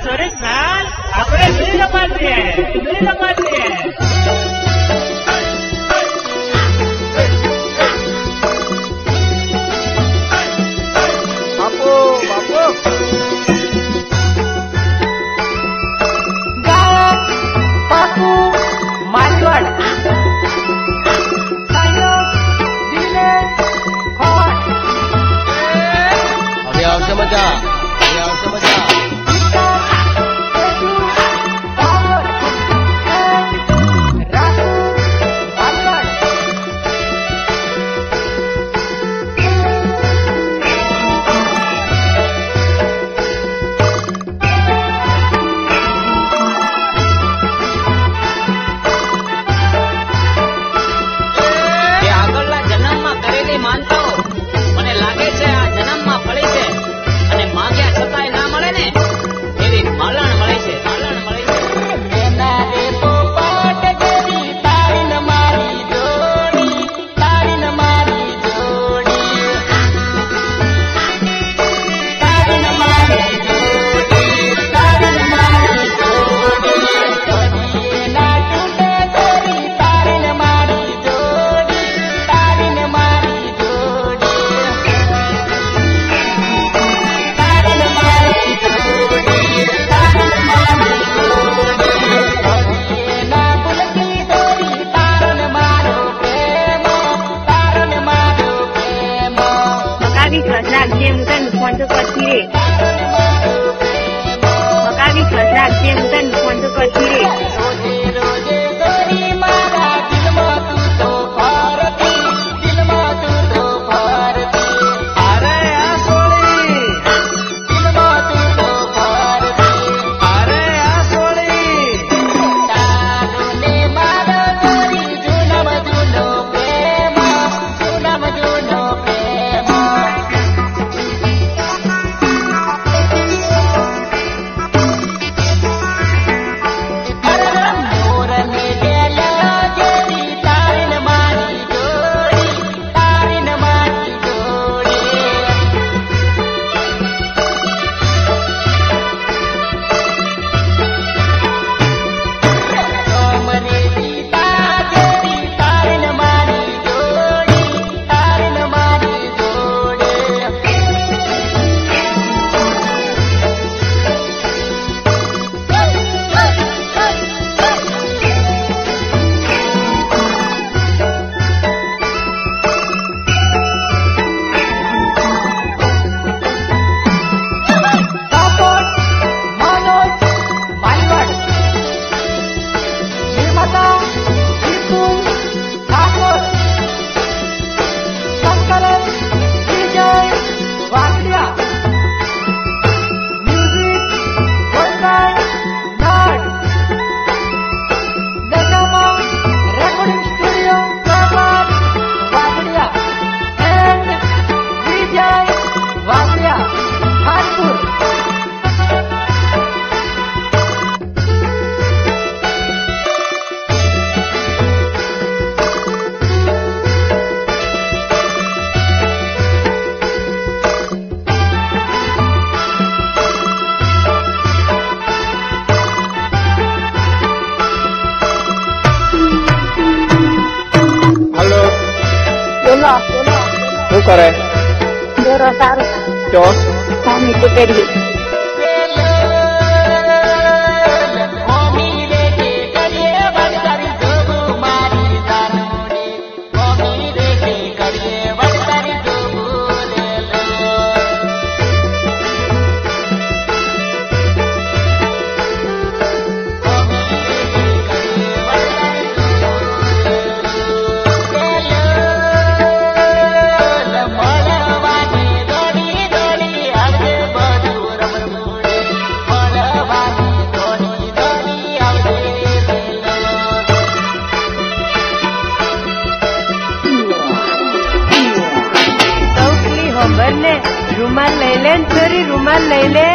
सुरेश लाल अपने दिल रमाते हैं बापू बापू मालवण હવે આવશે મજા શું કરે જો કરીએ રૂમાલ લઈ લે છોરી, રૂમાલ લઈ લે.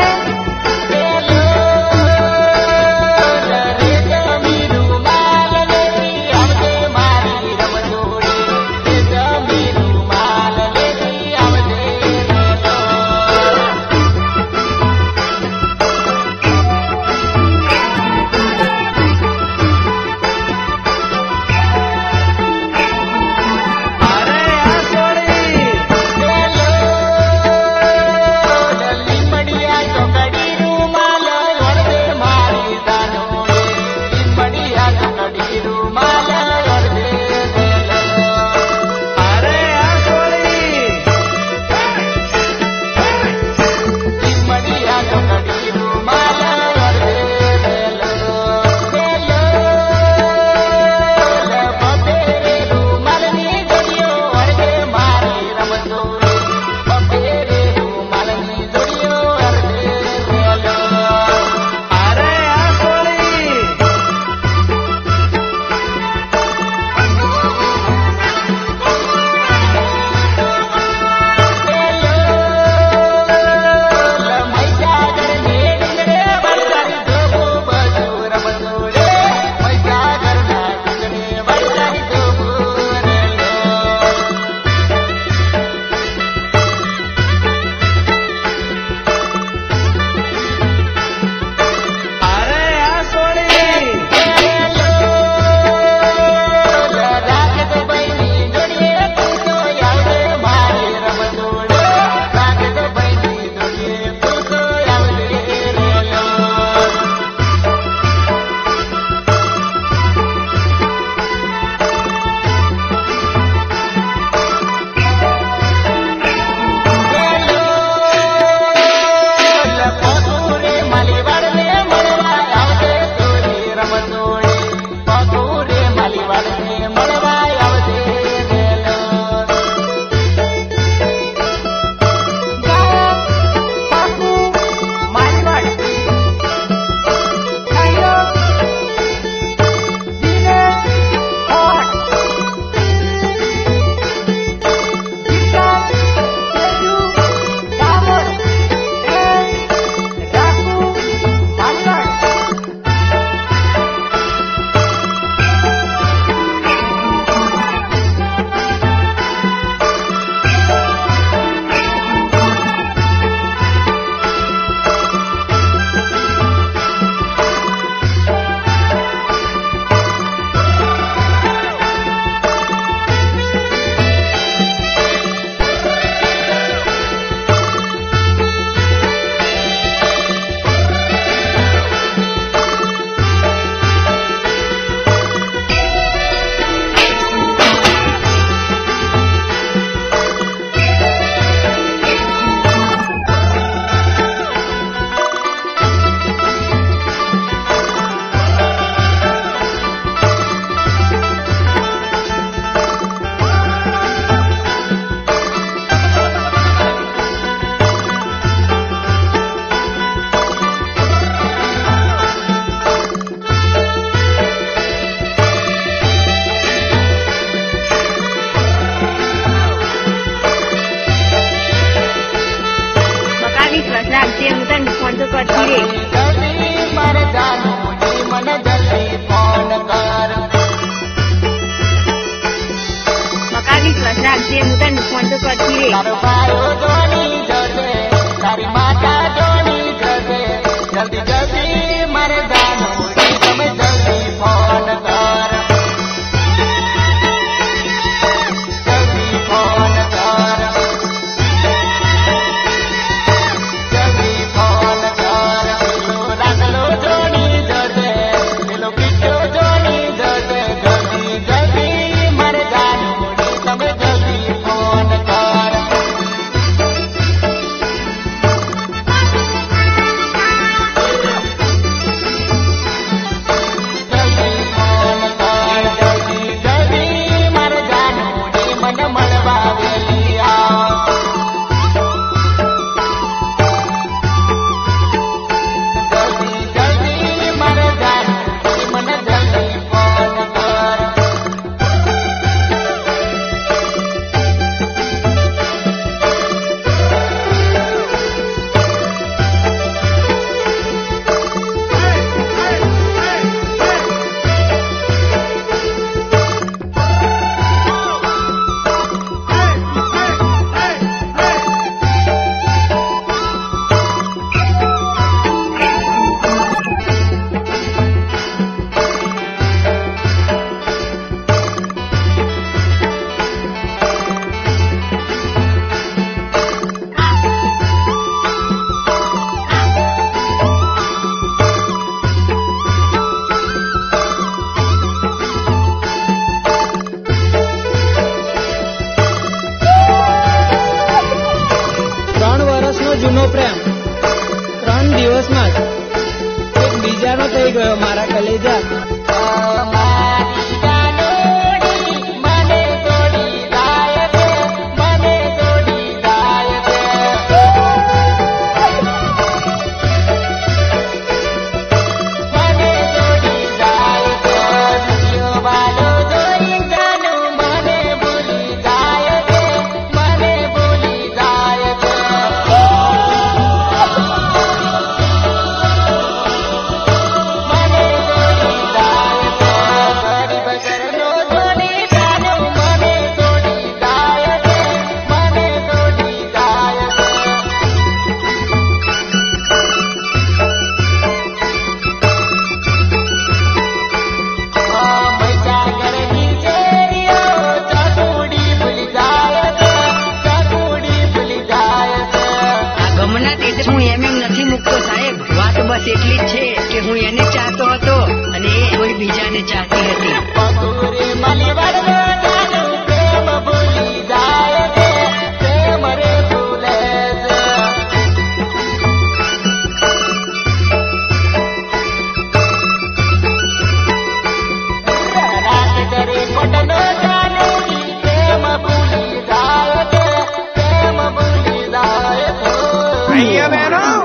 જલ્દી મારે જાનુડી મને જલ્દી ફોન કર. બકાવી પ્રસાદ છે હું તને ફોન તો કરતી રે. તારો ભાઈઓ જોની જશે, તારી માતા જોની જશે. જલ્દી જલ્દી મારે જાનુડી તમે જલ્દી ફોન કર. જલ્દી ફોન કર. જલ્દી ફોન કર. પેલો રાખલો જોની જશે, પેલો પીઠો જોની જશે. જલ્દી જલ્દી મારે જાનુડી તમે જલ્દી ફોન કર. જલ્દી ફોન કર. જલ્દી જલ્દી મારે જાનુડી મને મળવા વેલી આવ. જલ્દી જલ્દી મારે જાનુડી મને જલ્દી ફોન કર. ત્રણ વર્ષનો જૂનો પ્રેમ 3 દિવસમાં જ એક બીજાનો થઈ ગયો મારા કલેજા. મારી જાનુડી મને છોડી જાય છે, મને છોડી જાય છે. મને છોડી જાય છે. દુનિયો વાલો જોઈ જાનું મને ભૂલી જાય છે, મને ભૂલી જાય છે. મને છોડી જાય છે. ગરીબ ઘરનો જોડી જાનું મને છોડી જાય છે, મને છોડી જાય છે. મહીસાગરની શેરીઓ ચાકુડી ભૂલી જાય છે, ચાકુડી ભૂલી જાય છે. આ ગમના તે હું એમ નથી મૂકતો સાહેબ. વાત બસ એટલી જ છે કે હું એને ચાહતો હતો અને એ કોઈ બીજાને ચાહતી હતી. પગુરી મળી વળનો જાનું પ્રેમ ભૂલી જાય છે, પ્રેમ રે ભૂલે છે. રાત કરે કોટનો જાનુડી પ્રેમ ભૂલી જાય છે, પ્રેમ ભૂલી જાય છે. અહીંયા બેનો